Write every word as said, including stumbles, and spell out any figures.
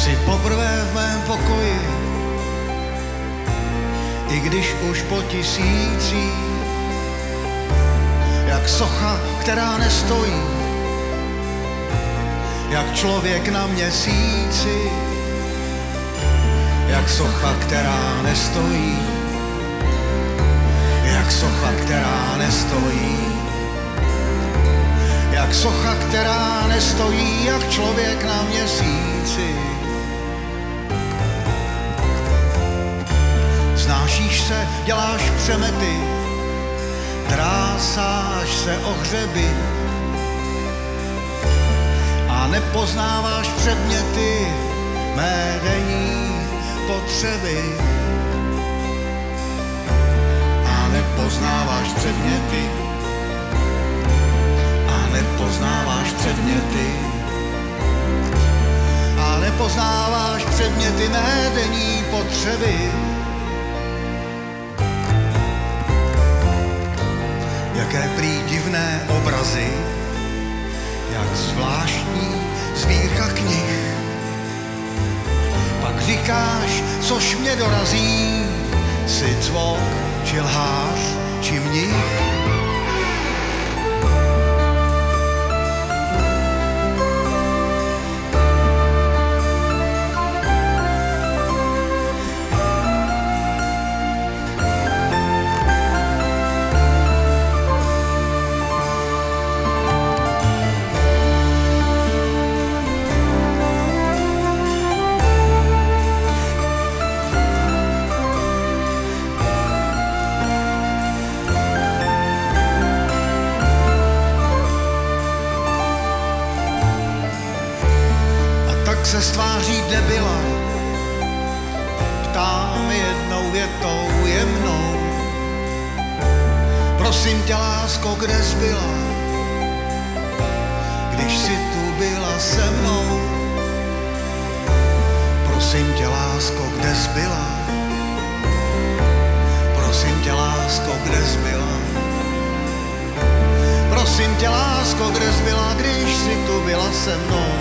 Jsi poprvé v mém pokoji, i když už po tisící, jak socha, která nestojí, jak člověk na měsíci, jak socha, která nestojí, jak socha, která nestojí, jak socha, která nestojí, jak člověk na měsíci. Znášíš se, děláš přemety, trásáš se o hřeby a nepoznáváš předměty mé denní potřeby. A nepoznáváš předměty, a nepoznáváš předměty, a nepoznáváš předměty mé denní potřeby. Jaké prý divné obrazy, jak zvláštní sbírka knih. Pak říkáš, což mě dorazí, jsi cvok, či lhář, či mnich. Se stváří debila, ptám jednou větou jemnou. Prosím tě, lásko, kde jsi byla, když jsi tu byla se mnou? Prosím tě, lásko, kde jsi byla, prosím tě, lásko, kde jsi byla, prosím tě, lásko, kde jsi byla, když jsi tu byla se mnou?